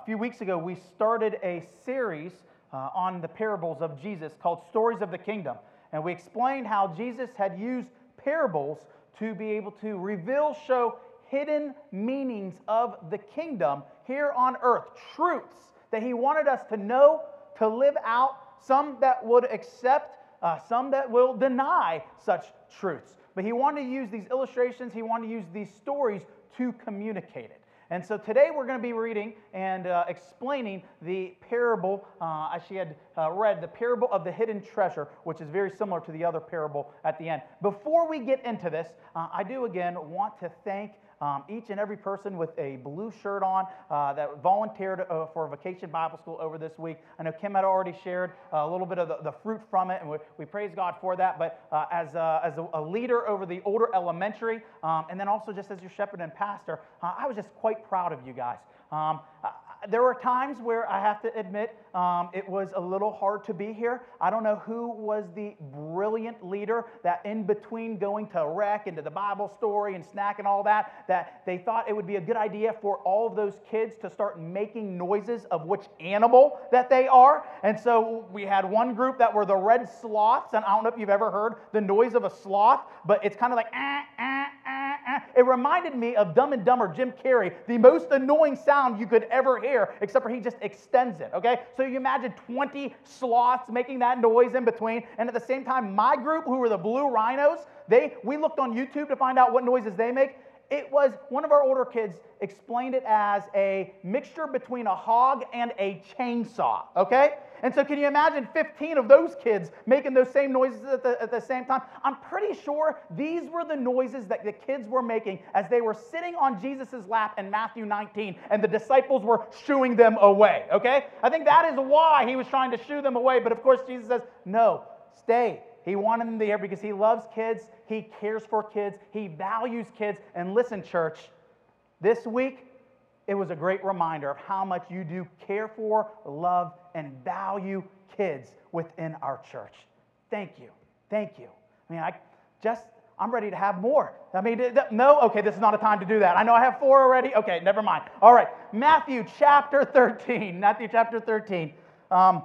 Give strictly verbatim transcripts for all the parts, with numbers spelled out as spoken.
a few weeks ago, we started a series uh, on the parables of Jesus called Stories of the Kingdom. And we explained how Jesus had used parables to be able to reveal, show hidden meanings of the kingdom here on earth, truths that he wanted us to know, to live out, some that would accept, uh, some that will deny such truths. But he wanted to use these illustrations, he wanted to use these stories to communicate it. And so today we're going to be reading and uh, explaining the parable, uh, as she had uh, read, the parable of the hidden treasure, which is very similar to the other parable at the end. Before we get into this, uh, I do again want to thank Um, each and every person with a blue shirt on uh, that volunteered uh, for Vacation Bible School over this week. I know Kim had already shared uh, a little bit of the, the fruit from it, and we, we praise God for that. But uh, as, a, as a, a leader over the older elementary, um, and then also just as your shepherd and pastor, uh, I was just quite proud of you guys. Um, I, There were times where I have to admit um, it was a little hard to be here. I don't know who was the brilliant leader that in between going to rec and to the Bible story and snack and all that, that they thought it would be a good idea for all of those kids to start making noises of which animal that they are. And so we had one group that were the red sloths, and I don't know if you've ever heard the noise of a sloth, but it's kind of like, ah, ah, ah, ah. It reminded me of Dumb and Dumber, Jim Carrey, the most annoying sound you could ever hear, except for he just extends it, okay? So you imagine twenty sloths making that noise in between, and at the same time, my group, who were the blue rhinos, they we looked on YouTube to find out what noises they make. It was, one of our older kids explained it as a mixture between a hog and a chainsaw, okay? And so can you imagine fifteen of those kids making those same noises at the, at the same time? I'm pretty sure these were the noises that the kids were making as they were sitting on Jesus' lap in Matthew nineteen, and the disciples were shooing them away, okay? I think that is why he was trying to shoo them away, but of course Jesus says, no, stay. He wanted them there because he loves kids, he cares for kids, he values kids. And listen, church, this week, it was a great reminder of how much you do care for, love, and value kids within our church. Thank you. Thank you. I mean, I just, I'm ready to have more. I mean, no? Okay, this is not a time to do that. I know I have four already. Okay, never mind. All right, Matthew chapter thirteen. Matthew chapter thirteen. Um,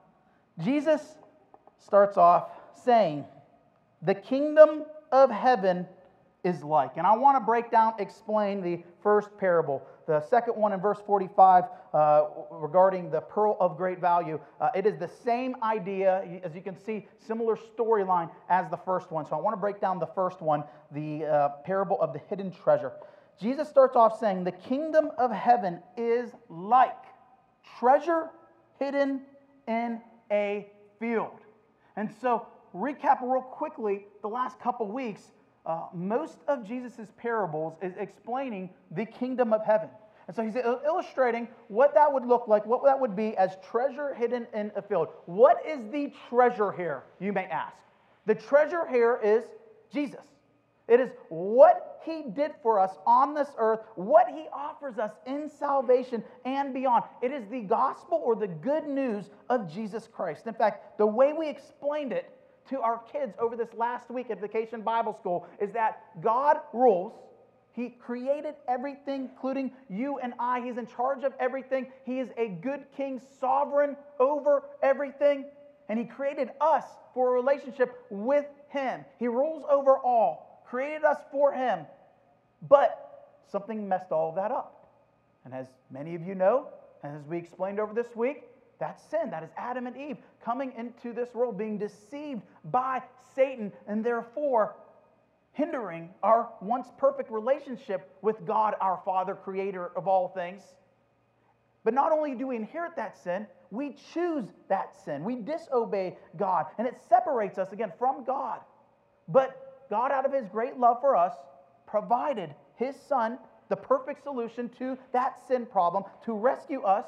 Jesus starts off saying, the kingdom of heaven is like. And I want to break down, explain the first parable. The second one in verse forty-five uh, regarding the pearl of great value. Uh, it is the same idea, as you can see, similar storyline as the first one. So I want to break down the first one, the uh, parable of the hidden treasure. Jesus starts off saying, the kingdom of heaven is like treasure hidden in a field. And so, recap real quickly, the last couple weeks, uh, most of Jesus' parables is explaining the kingdom of heaven. And so he's illustrating what that would look like, what that would be as treasure hidden in a field. What is the treasure here, you may ask? The treasure here is Jesus. It is what he did for us on this earth, what he offers us in salvation and beyond. It is the gospel or the good news of Jesus Christ. In fact, the way we explained it to our kids over this last week at Vacation Bible School is that God rules. He created everything, including you and I. He's in charge of everything. He is a good king, sovereign over everything. And he created us for a relationship with him. He rules over all, created us for him. But something messed all of that up. And as many of you know, and as we explained over this week, that's sin. That is Adam and Eve coming into this world, being deceived by Satan, and therefore hindering our once perfect relationship with God, our Father, creator of all things. But not only do we inherit that sin, we choose that sin. We disobey God, and it separates us again from God. But God, out of his great love for us, provided his Son, the perfect solution to that sin problem, to rescue us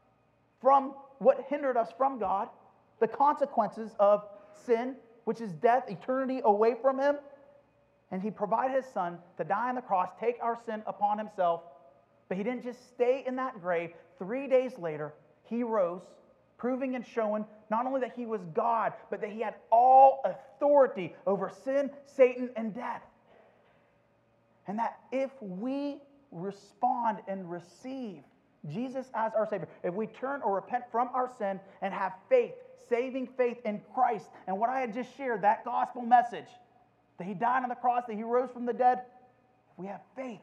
from what hindered us from God, the consequences of sin, which is death, eternity away from him. And he provided his Son to die on the cross, take our sin upon himself. But he didn't just stay in that grave. Three days later, he rose, proving and showing not only that he was God, but that he had all authority over sin, Satan, and death. And that if we respond and receive Jesus as our Savior, if we turn or repent from our sin and have faith, saving faith in Christ, and what I had just shared, that gospel message, that He died on the cross, that He rose from the dead, if we have faith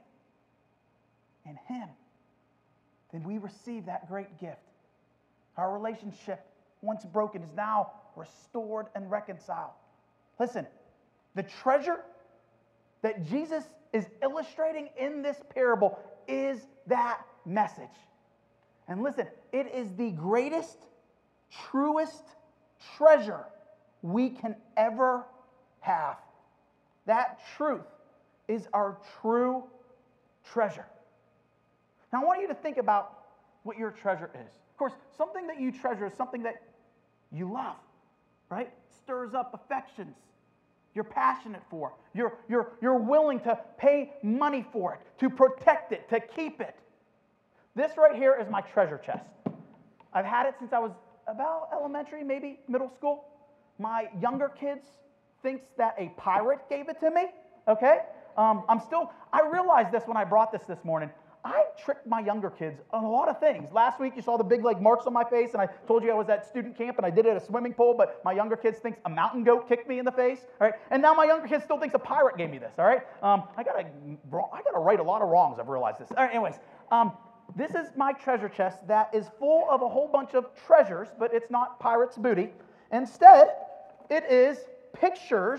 in Him, then we receive that great gift. Our relationship, once broken, is now restored and reconciled. Listen, the treasure that Jesus is illustrating in this parable is that message. And listen, it is the greatest, truest treasure we can ever have. That truth is our true treasure. Now, I want you to think about what your treasure is. Of course, something that you treasure is something that you love, right? Stirs up affections. You're passionate for. You're, you're, you're willing to pay money for it, to protect it, to keep it. This right here is my treasure chest. I've had it since I was about elementary, maybe middle school. My younger kids thinks that a pirate gave it to me, okay? Um, I'm still, I realized this when I brought this this morning. I tricked my younger kids on a lot of things. Last week, you saw the big like marks on my face, and I told you I was at student camp, and I did it at a swimming pool, but my younger kids thinks a mountain goat kicked me in the face, all right? And now my younger kids still thinks a pirate gave me this, all right? Um, I gotta, I gotta right a lot of wrongs, I've realized this. All right, anyways, um, this is my treasure chest that is full of a whole bunch of treasures, but it's not pirate's booty. Instead, it is pictures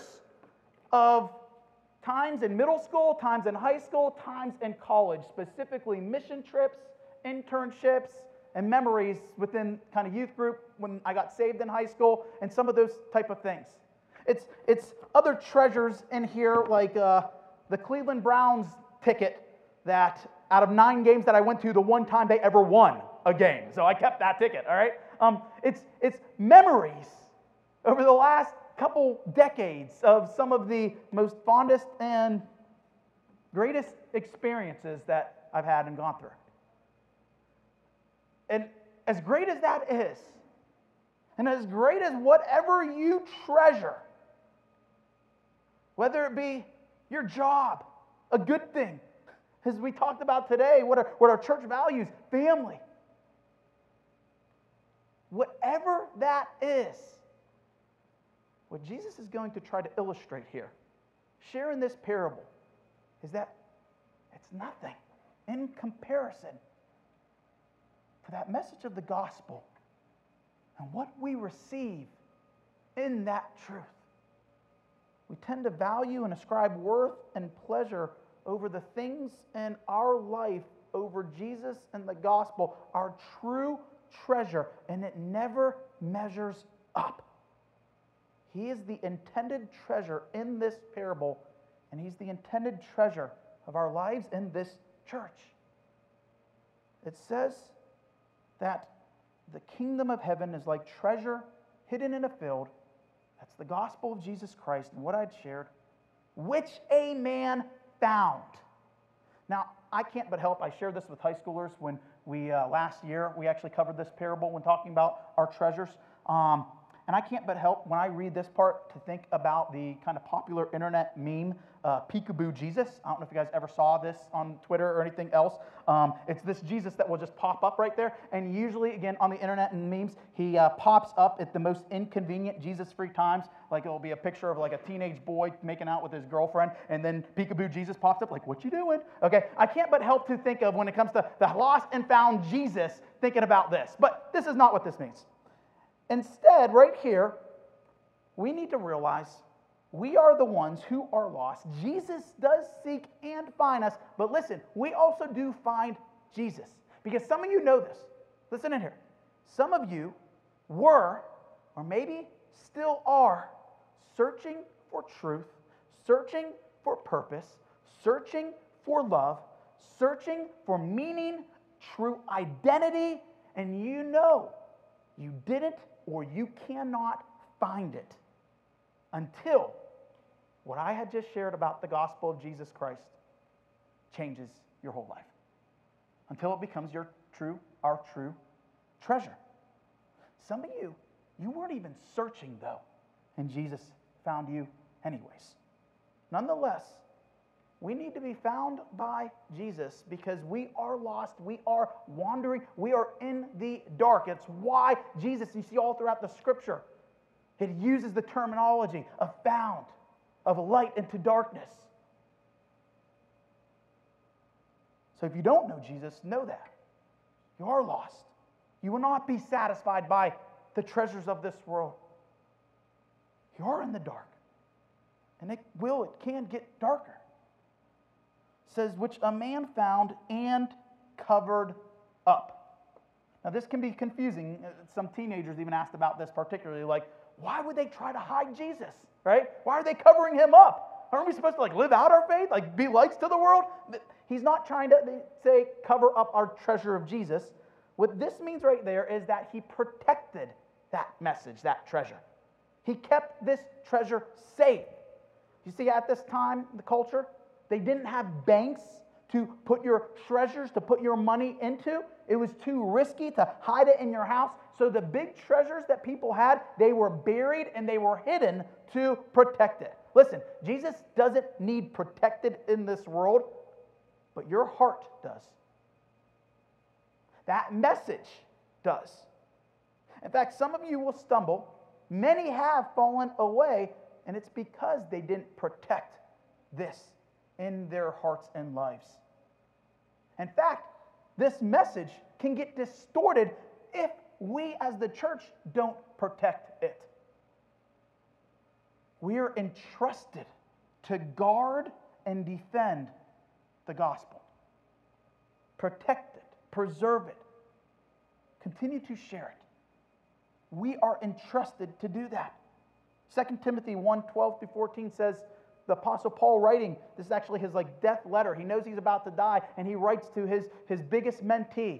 of times in middle school, times in high school, times in college, specifically mission trips, internships, and memories within kind of youth group when I got saved in high school, and some of those type of things. It's, it's other treasures in here, like uh, the Cleveland Browns ticket that out of nine games that I went to, the one time they ever won a game. So I kept that ticket, all right? Um, it's, it's memories over the last couple decades of some of the most fondest and greatest experiences that I've had and gone through. And as great as that is, and as great as whatever you treasure, whether it be your job, a good thing, as we talked about today, what are, what are church values, family, whatever that is, what Jesus is going to try to illustrate here, share in this parable, is that it's nothing in comparison to that message of the gospel and what we receive in that truth. We tend to value and ascribe worth and pleasure over the things in our life over Jesus and the gospel, our true treasure, and it never measures up. He is the intended treasure in this parable, and He's the intended treasure of our lives in this church. It says that the kingdom of heaven is like treasure hidden in a field. That's the gospel of Jesus Christ and what I'd shared, which a man found. Now, I can't but help. I shared this with high schoolers when we, uh, last year, we actually covered this parable when talking about our treasures. Um, And I can't but help when I read this part to think about the kind of popular internet meme, uh, Peekaboo Jesus. I don't know if you guys ever saw this on Twitter or anything else. Um, it's this Jesus that will just pop up right there. And usually, again, on the internet and memes, he uh, pops up at the most inconvenient Jesus-free times. Like it'll be a picture of like a teenage boy making out with his girlfriend, and then Peekaboo Jesus pops up like, what you doing? Okay, I can't but help to think of when it comes to the lost and found Jesus, thinking about this. But this is not what this means. Instead, right here, we need to realize we are the ones who are lost. Jesus does seek and find us, but listen, we also do find Jesus. Because some of you know this. Listen in here. Some of you were, or maybe still are, searching for truth, searching for purpose, searching for love, searching for meaning, true identity, and you know you didn't or you cannot find it until what I had just shared about the gospel of Jesus Christ changes your whole life. Until it becomes your true, our true treasure. Some of you, you weren't even searching though, and Jesus found you anyways. Nonetheless, We need to be found by Jesus because we are lost, we are wandering, we are in the dark. It's why Jesus, you see all throughout the scripture, it uses the terminology of found, of light into darkness. So if you don't know Jesus, know that. You are lost. You will not be satisfied by the treasures of this world. You are in the dark. And it will, it can get darker. It says, which a man found and covered up. Now this can be confusing. Some teenagers even asked about this particularly, like, why would they try to hide Jesus, right? Why are they covering him up? Aren't we supposed to like live out our faith, like be lights to the world? He's not trying to say cover up our treasure of Jesus. What this means right there is that he protected that message, that treasure. He kept this treasure safe. You see, at this time, the culture, they didn't have banks to put your treasures, to put your money into. It was too risky to hide it in your house. So the big treasures that people had, they were buried and they were hidden to protect it. Listen, Jesus doesn't need protected in this world, but your heart does. That message does. In fact, some of you will stumble. Many have fallen away, and it's because they didn't protect this in their hearts and lives. In fact, this message can get distorted if we as the church don't protect it. We are entrusted to guard and defend the gospel. Protect it, preserve it, continue to share it. We are entrusted to do that. Second Timothy one, twelve through fourteen says, the Apostle Paul writing, this is actually his like death letter. He knows he's about to die, and he writes to his, his biggest mentee.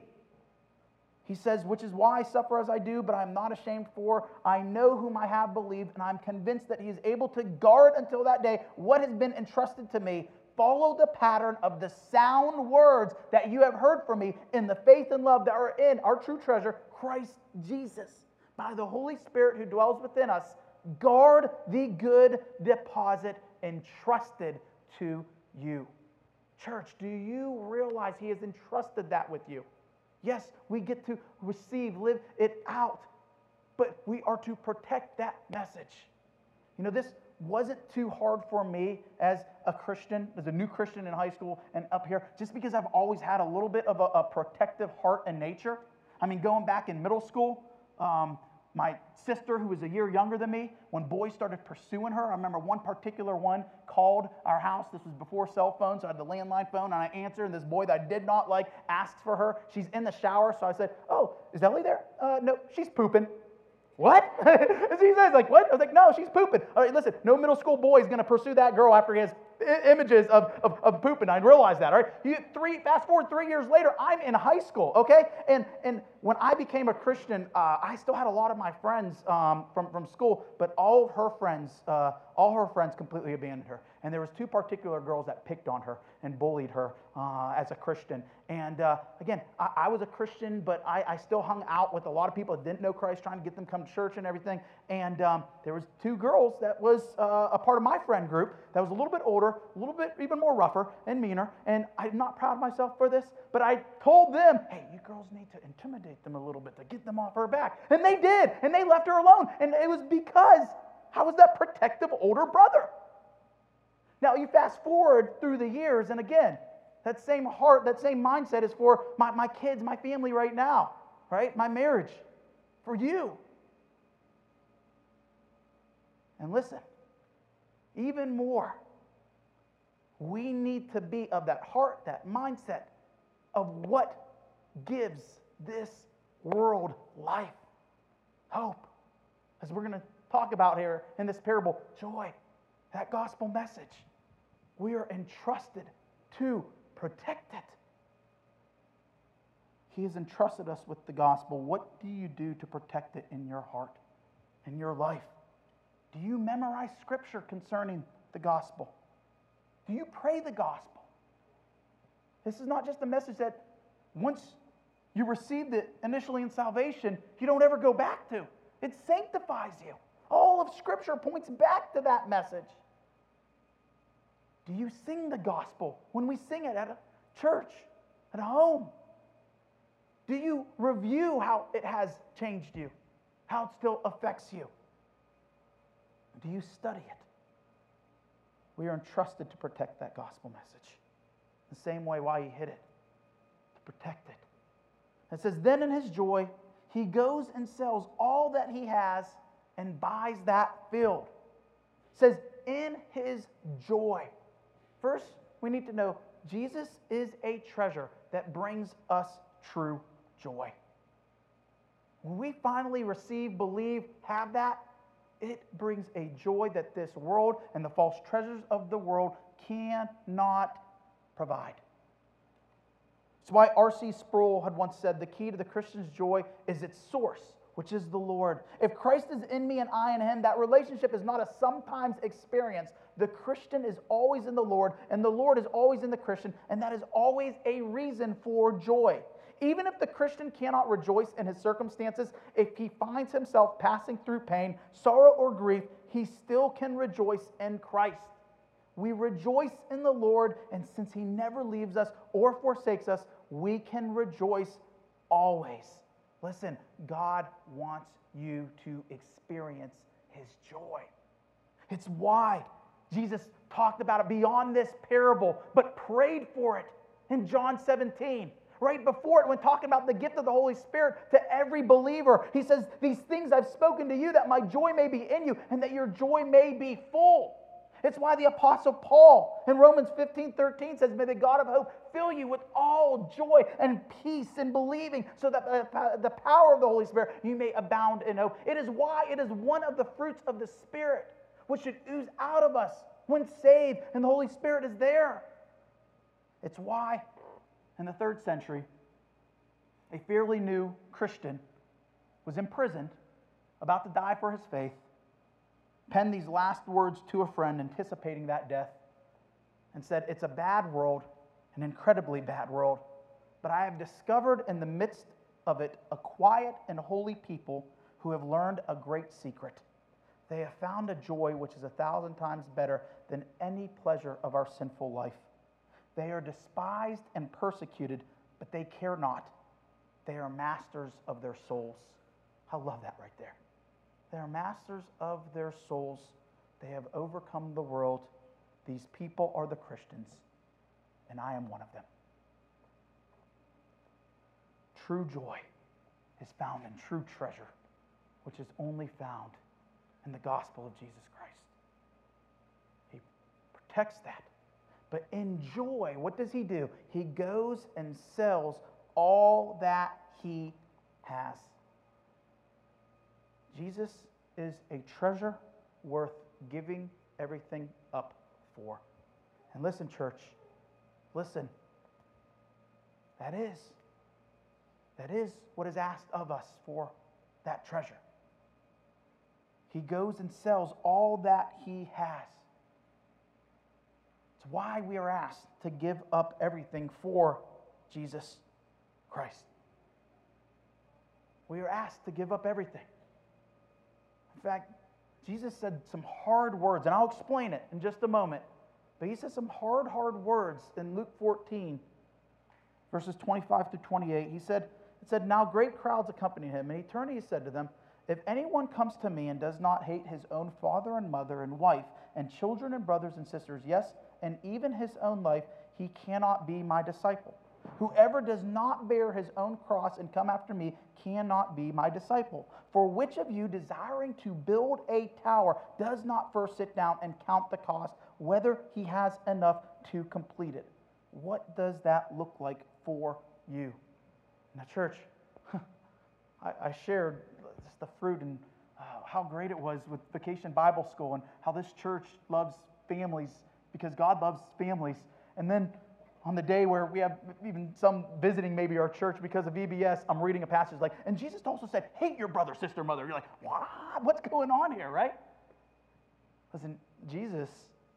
He says, which is why I suffer as I do, but I am not ashamed, for I know whom I have believed, and I'm convinced that he is able to guard until that day what has been entrusted to me. Follow the pattern of the sound words that you have heard from me in the faith and love that are in our true treasure, Christ Jesus. By the Holy Spirit who dwells within us, guard the good deposit entrusted to you. Church, do you realize he has entrusted that with you? Yes, we get to receive, live it out, but we are to protect that message. You know, this wasn't too hard for me as a Christian, as a new Christian in high school and up here, just because I've always had a little bit of a, a protective heart and nature. I mean, going back in middle school, um, my sister, who was a year younger than me, when boys started pursuing her, I remember one particular one called our house. This was before cell phones, so I had the landline phone, and I answered, and this boy that I did not like asked for her. She's in the shower, so I said, oh, is Ellie there? Uh, no, she's pooping. What? And she says, like, what? I was like, no, she's pooping. All right, listen, no middle school boy is going to pursue that girl after he has I- images of, of, of pooping. I realize that, all right? You, three, fast forward three years later, I'm in high school, okay? And and when I became a Christian, uh, I still had a lot of my friends um, from, from school, but all of her friends, uh, all her friends completely abandoned her. And there was two particular girls that picked on her and bullied her uh, as a Christian. And uh, again, I, I was a Christian, but I, I still hung out with a lot of people that didn't know Christ, trying to get them to come to church and everything. And um, there was two girls that was uh, a part of my friend group that was a little bit older, a little bit even more rougher and meaner. And I'm not proud of myself for this, but I told them, hey, you girls need to intimidate them a little bit to get them off her back. And they did, and they left her alone. And it was because I was that protective older brother. Now, you fast forward through the years, and again, that same heart, that same mindset is for my, my kids, my family right now, right? My marriage, for you. And listen, even more, we need to be of that heart, that mindset of what gives this world life, hope. As we're going to talk about here in this parable, joy, that gospel message. We are entrusted to protect it. He has entrusted us with the gospel. What do you do to protect it in your heart, in your life? Do you memorize scripture concerning the gospel? Do you pray the gospel? This is not just a message that once you received it initially in salvation, you don't ever go back to. It sanctifies you. All of scripture points back to that message. Do you sing the gospel when we sing it at a church, at home? Do you review how it has changed you, how it still affects you? Do you study it? We are entrusted to protect that gospel message. The same way why he hid it, to protect it. It says, then in his joy, he goes and sells all that he has and buys that field. It says, in his joy. First, we need to know Jesus is a treasure that brings us true joy. When we finally receive, believe, have that, it brings a joy that this world and the false treasures of the world cannot provide. That's why R C Sproul had once said, the key to the Christian's joy is its source, which is the Lord. If Christ is in me and I in him, that relationship is not a sometimes experience. The Christian is always in the Lord, and the Lord is always in the Christian, and that is always a reason for joy. Even if the Christian cannot rejoice in his circumstances, if he finds himself passing through pain, sorrow, or grief, he still can rejoice in Christ. We rejoice in the Lord, and since he never leaves us or forsakes us, we can rejoice always. Listen, God wants you to experience his joy. It's why Jesus talked about it beyond this parable, but prayed for it in John seventeen. Right before it, when talking about the gift of the Holy Spirit to every believer, he says, these things I've spoken to you, that my joy may be in you, and that your joy may be full. It's why the Apostle Paul in Romans fifteen thirteen says, may the God of hope fill you with all joy and peace in believing, so that by the power of the Holy Spirit you may abound in hope. It is why it is one of the fruits of the Spirit which should ooze out of us when saved and the Holy Spirit is there. It's why in the third century, a fairly new Christian was imprisoned, about to die for his faith, penned these last words to a friend anticipating that death, and said, it's a bad world, an incredibly bad world, but I have discovered in the midst of it a quiet and holy people who have learned a great secret. They have found a joy which is a thousand times better than any pleasure of our sinful life. They are despised and persecuted, but they care not. They are masters of their souls. I love that right there. They are masters of their souls. They have overcome the world. These people are the Christians, and I am one of them. True joy is found in true treasure, which is only found in the gospel of Jesus Christ. He protects that. But in joy, what does he do? He goes and sells all that he has. Jesus is a treasure worth giving everything up for. And listen, church, listen. That is, that is what is asked of us for that treasure. He goes and sells all that he has. It's why we are asked to give up everything for Jesus Christ. We are asked to give up everything. In fact, Jesus said some hard words, and I'll explain it in just a moment. But he said some hard, hard words in Luke fourteen, verses twenty-five to twenty-eight. He said, it said, now great crowds accompanied him, and he turned and he said to them, if anyone comes to me and does not hate his own father and mother and wife and children and brothers and sisters, yes, and even his own life, he cannot be my disciple. Whoever does not bear his own cross and come after me cannot be my disciple. For which of you, desiring to build a tower, does not first sit down and count the cost, whether he has enough to complete it? What does that look like for you? Now, church, I, I shared just the fruit and uh, how great it was with Vacation Bible School and how this church loves families because God loves families. And then on the day where we have even some visiting maybe our church because of V B S, I'm reading a passage like, and Jesus also said, hate your brother, sister, mother. You're like, what? What's going on here, right? Listen, Jesus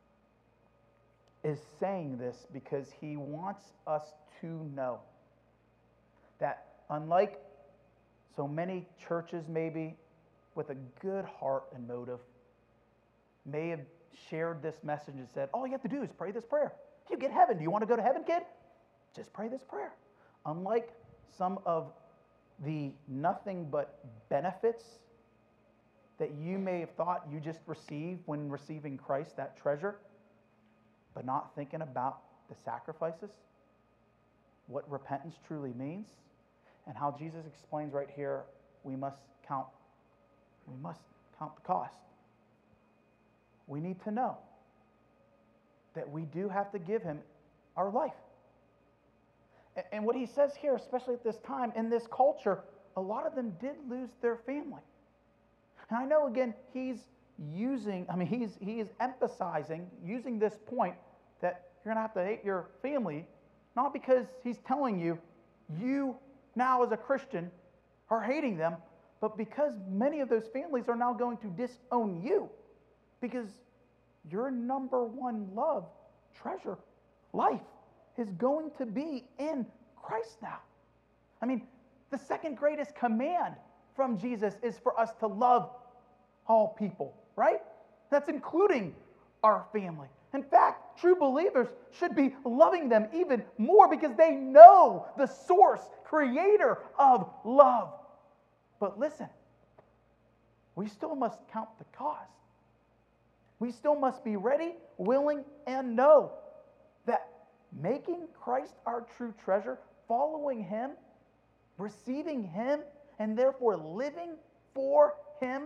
is saying this because he wants us to know that unlike so many churches maybe with a good heart and motive may have shared this message and said, all you have to do is pray this prayer. You get heaven. Do you want to go to heaven, kid? Just pray this prayer. Unlike some of the nothing but benefits that you may have thought you just received when receiving Christ, that treasure, but not thinking about the sacrifices, what repentance truly means, and how Jesus explains right here, we must count, we must count the cost. We need to know that we do have to give him our life. And what he says here, especially at this time, in this culture, a lot of them did lose their family. And I know, again, he's using, I mean, he's he is emphasizing, using this point that you're going to have to hate your family, not because he's telling you, you now as a Christian are hating them, but because many of those families are now going to disown you because your number one love, treasure, life is going to be in Christ now. I mean, the second greatest command from Jesus is for us to love all people, right? That's including our family. In fact, true believers should be loving them even more because they know the source, creator of love. But listen, we still must count the cost. We still must be ready, willing, and know that making Christ our true treasure, following him, receiving him, and therefore living for him,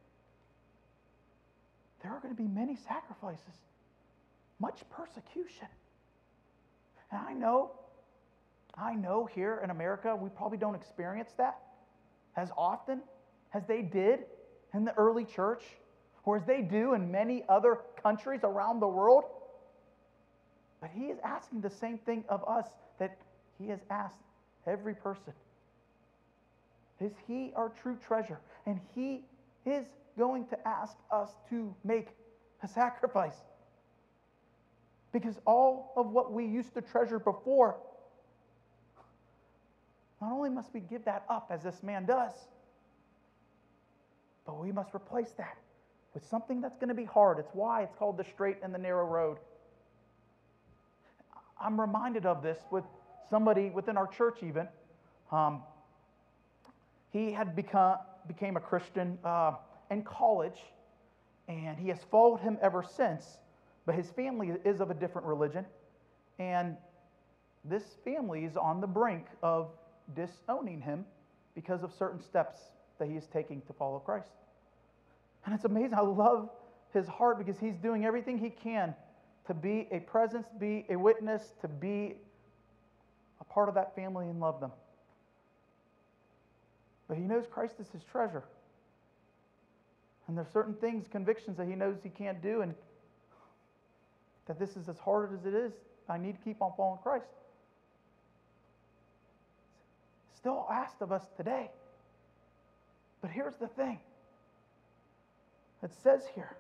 there are going to be many sacrifices, much persecution. And I know, I know here in America, we probably don't experience that as often as they did in the early church, or as they do in many other countries around the world. But he is asking the same thing of us that he has asked every person. Is he our true treasure? And he is going to ask us to make a sacrifice. Because all of what we used to treasure before, not only must we give that up as this man does, but we must replace that with something that's going to be hard. It's why it's called the straight and the narrow road. I'm reminded of this with somebody within our church even. Um, he had become became a Christian uh, in college, and he has followed him ever since, but his family is of a different religion, and this family is on the brink of disowning him because of certain steps that he is taking to follow Christ. And it's amazing. I love his heart because he's doing everything he can to be a presence, be a witness, to be a part of that family and love them. But he knows Christ is his treasure. And there's certain things, convictions that he knows he can't do, and that this is as hard as it is. I need to keep on following Christ. Still asked of us today. But here's the thing. It says here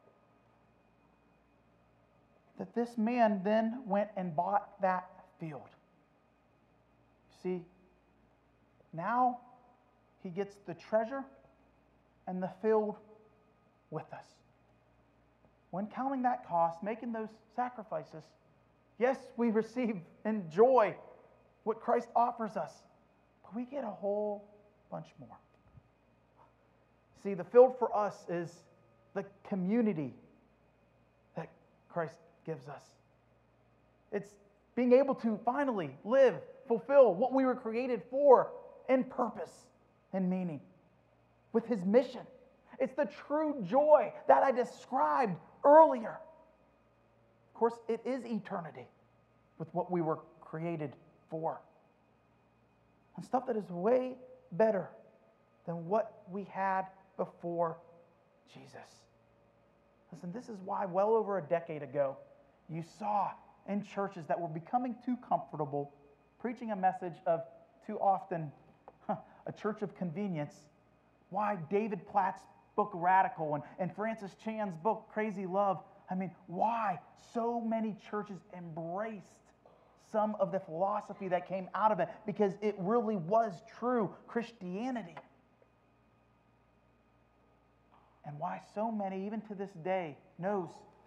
that this man then went and bought that field. See, now he gets the treasure and the field with us. When counting that cost, making those sacrifices, yes, we receive and enjoy what Christ offers us, but we get a whole bunch more. See, the field for us is the community that Christ gives us. It's being able to finally live, fulfill what we were created for in purpose and meaning with his mission. It's the true joy that I described earlier. Of course, it is eternity with what we were created for. And stuff that is way better than what we had before Jesus. Listen, this is why well over a decade ago, you saw in churches that were becoming too comfortable, preaching a message of too often huh, a church of convenience, why David Platt's book Radical and, and Francis Chan's book Crazy Love, I mean, why so many churches embraced some of the philosophy that came out of it, because it really was true Christianity. And why so many, even to this day, knows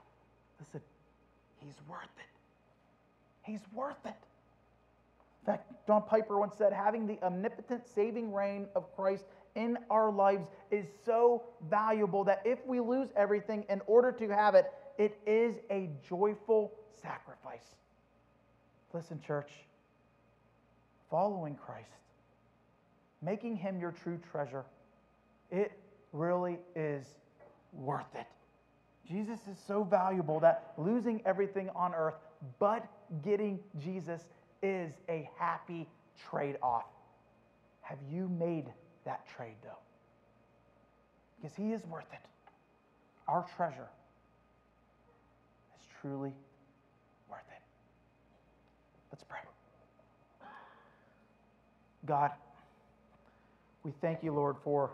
Listen, he's worth it. He's worth it. In fact, John Piper once said, having the omnipotent saving reign of Christ in our lives is so valuable that if we lose everything in order to have it, it is a joyful sacrifice. Listen, church, following Christ, making him your true treasure, it really is worth it. Jesus is so valuable that losing everything on earth but getting Jesus is a happy trade-off. Have you made that trade, though? Because he is worth it. Our treasure is truly worth it. Let's pray. God, we thank you, Lord, for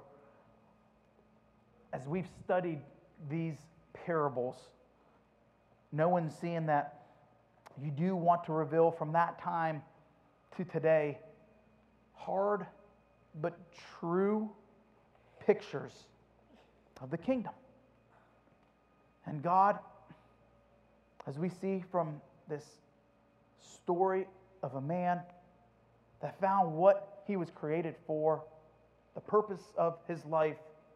as we've studied these parables, no one's seeing that you do want to reveal from that time to today hard but true pictures of the kingdom. And God, as we see from this story of a man that found what he was created for, the purpose of his life,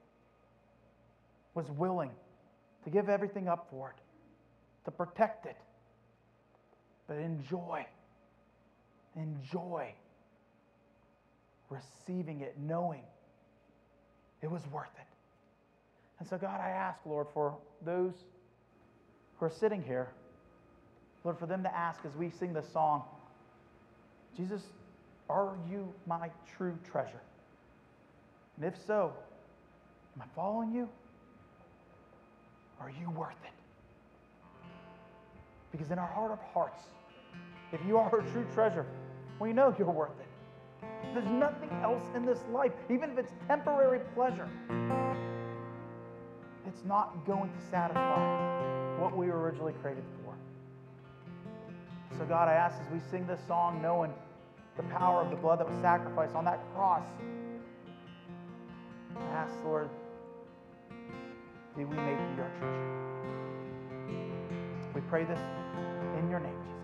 was willing to give everything up for it, to protect it, but enjoy, enjoy receiving it, knowing it was worth it. And so, God, I ask, Lord, for those who are sitting here, Lord, for them to ask as we sing this song, Jesus, are you my true treasure? And if so, am I following you? Are you worth it? Because in our heart of hearts, if you are a true treasure, we know you're worth it. There's nothing else in this life, even if it's temporary pleasure, it's not going to satisfy what we were originally created for. So God, I ask as we sing this song, knowing the power of the blood that was sacrificed on that cross, I ask, Lord, that we make you our treasure. We pray this in your name, Jesus.